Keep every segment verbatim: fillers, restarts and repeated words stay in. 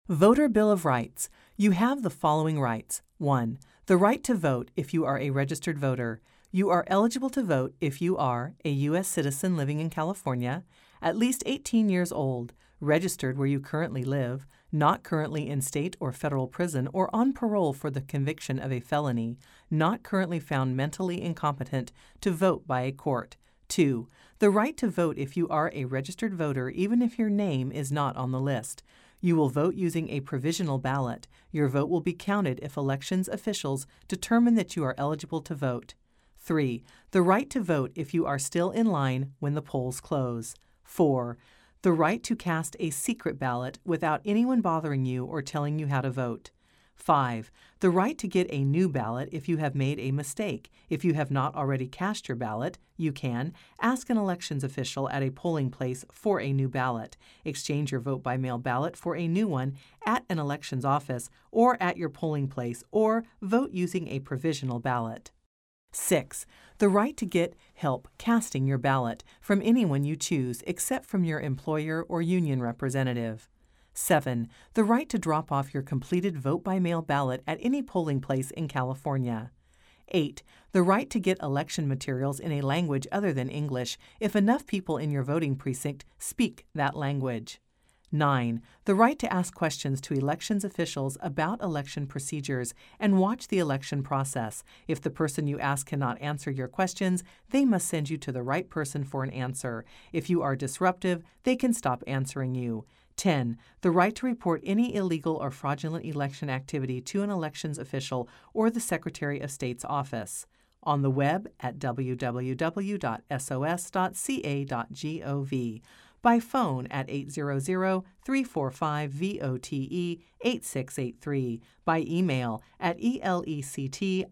Voter Bill of Rights. You have the following rights. one. The right to vote if you are a registered voter. You are eligible to vote if you are a U S citizen living in California, at least eighteen years old, registered where you currently live, not currently in state or federal prison or on parole for the conviction of a felony, not currently found mentally incompetent to vote by a court. two. The right to vote if you are a registered voter even if your name is not on the list. You will vote using a provisional ballot. Your vote will be counted if elections officials determine that you are eligible to vote. three. The right to vote if you are still in line when the polls close. four. The right to cast a secret ballot without anyone bothering you or telling you how to vote. five. The right to get a new ballot if you have made a mistake. If you have not already cast your ballot, you can ask an elections official at a polling place for a new ballot, exchange your vote by mail ballot for a new one at an elections office or at your polling place, or vote using a provisional ballot. six. The right to get help casting your ballot from anyone you choose except from your employer or union representative. seven. The right to drop off your completed vote-by-mail ballot at any polling place in California. eight. The right to get election materials in a language other than English if enough people in your voting precinct speak that language. nine. The right to ask questions to elections officials about election procedures and watch the election process. If the person you ask cannot answer your questions, they must send you to the right person for an answer. If you are disruptive, they can stop answering you. ten. The right to report any illegal or fraudulent election activity to an elections official or the Secretary of State's office. On the web at w w w dot s o s dot c a dot gov. By phone at eight hundred, three four five, V O T E eight six eight three, by email at elections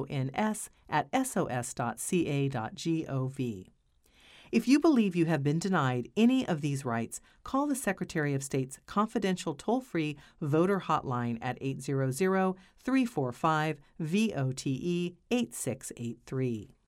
at s o s dot c a dot gov. If you believe you have been denied any of these rights, call the Secretary of State's confidential toll-free voter hotline at eight hundred, three four five, V O T E eight six eight three.